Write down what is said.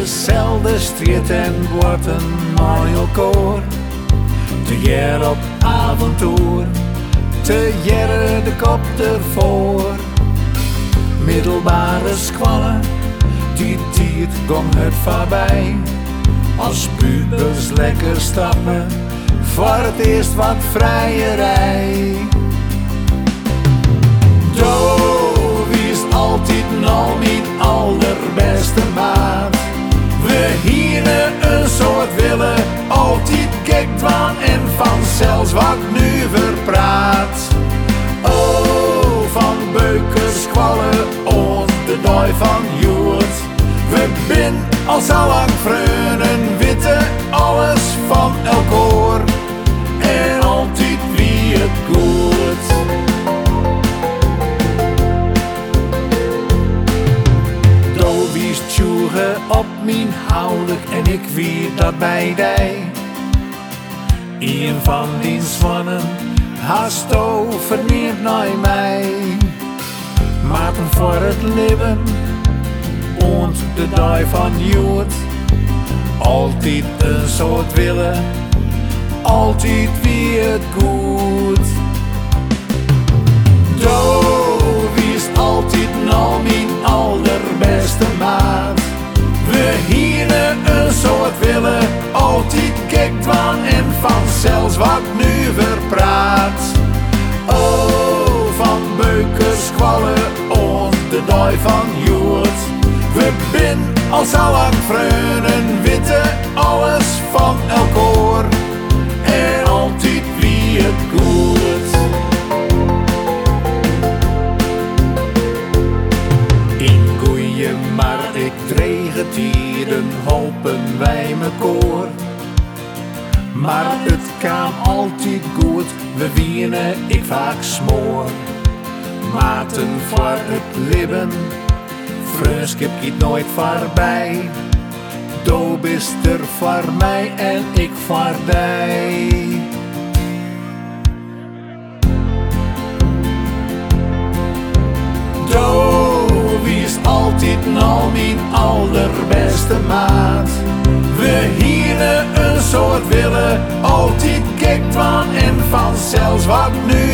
dezelfde strijd en wordt een mooi koor. Te jaar op avontuur, te jaar de kop ervoor. Middelbare squallen, die tijd komt het voorbij. Als pubers lekker stappen, voor het eerst wat vrijerij. Doe, wie is altijd nog niet allerbeste maat. We hieren een soort willen, altijd kijkt van en vanzelfs wat nu verpraat. Oh, van beukers, squallen, on de dooi van Joert. We bin al zo lang vrienden, witte alles van elkoor. En altijd wie het goed. Do wies tjoege op mijn huwelijk en ik wie dat bij dij. Een van die zwannen haast verneemt naar mij. Maten voor het leven, ont de dag van Joet. Altijd een soort willen, altijd wie het goed. Do, wie is altijd nog mijn allerbeste maat. We hieren een soort willen, altijd kijkt van en vanzelfs wat nu verpraat. Oh, van beukers, squallen, on de dag van Joet. We bin al zo lang vrienden, witte alles van elkoor. En altijd wie het goed. In goeie maar ik drege tijden hopen wij mekaar. Maar het kwam altijd goed, we wienen ik vaak smoor. Maten voor het leven, vriendschap gaat nooit voorbij. Do bist er voor mij en ik voor dij. Do, wie is altijd nog mijn allerbeste maat. We hieren een soort willen, altijd kijkt van en vanzelfs wat nu